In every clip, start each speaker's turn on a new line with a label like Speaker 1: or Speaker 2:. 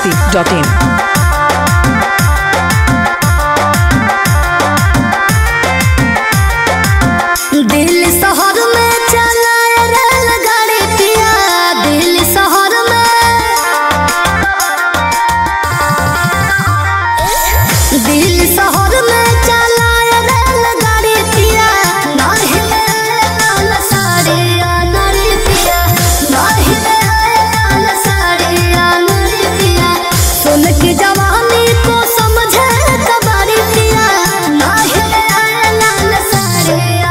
Speaker 1: masti.in।
Speaker 2: Delhi शहर में चलाए रेलगाड़ी पिया, दिल्ली शहर में, दिल्ली शहर में चलाए रेलगाड़ी पिया, नाहिले लाल साड़िया नारी पिया, नाहिले लाल साड़िया नारी पिया, सुन की जवानी को समझे कबाड़ी पिया, नाहिले लाल साड़िया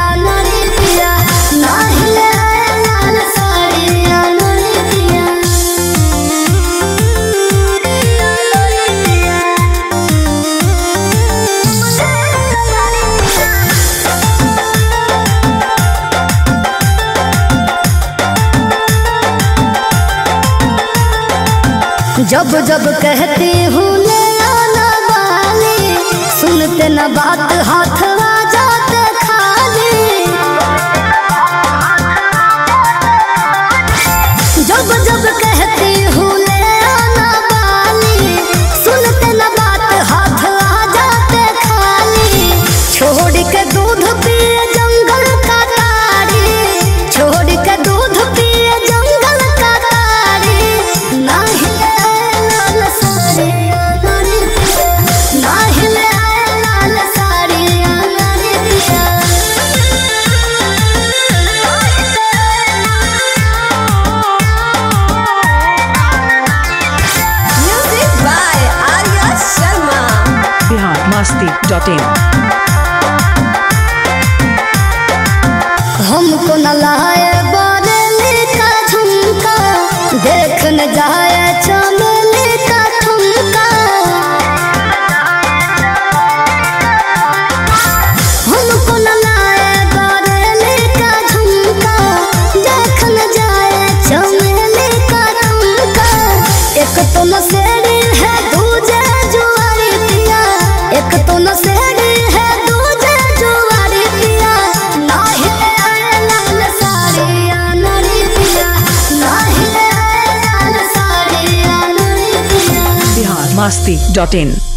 Speaker 2: जब जब कहती हूँ ले आना वाली, सुनते न बात हाथ आ जाते खाली। जब जब कहती हूँ ले आना वाली, सुनते न बात हाथ आ जाते खाली। छोड़ के दूध पिए जंगल का तारी, छोड़ के दूध पिए जंगल का तारी, नहीं
Speaker 1: masti.in।
Speaker 2: हमको न लाए बारेली का झुमका, देख न जाए चमेली का ठुमका। हमको न लाए बारेली का झुमका, देख न जाए चमेली का ठुमका। एक तो नशेड़ी है दूजे जुआरी पिया, एक तो नशेड़ी है दूजे जुआरी पिया, नाहिले लाल साड़िया नारी पिया, नाहिले लाल साड़िया नारी पिया।
Speaker 1: masti.in।